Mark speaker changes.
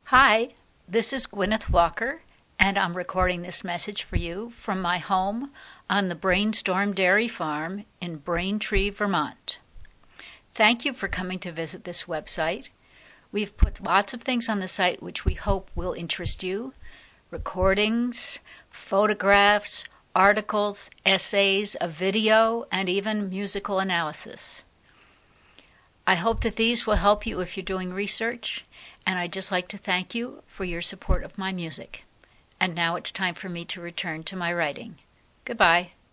Speaker 1: Hi, this is Gwyneth Walker, and I'm recording this message for you from my home on the Brainstorm Dairy Farm in Braintree, Vermont. Thank you for coming to visit this website. We've put lots of things on the site which we hope will interest you: recordings, photographs, articles, essays, a video, and even musical analysis. I hope that these will help you if you're doing research, and I'd just like to thank you for your support of my music. And now it's time for me to return to my writing. Goodbye.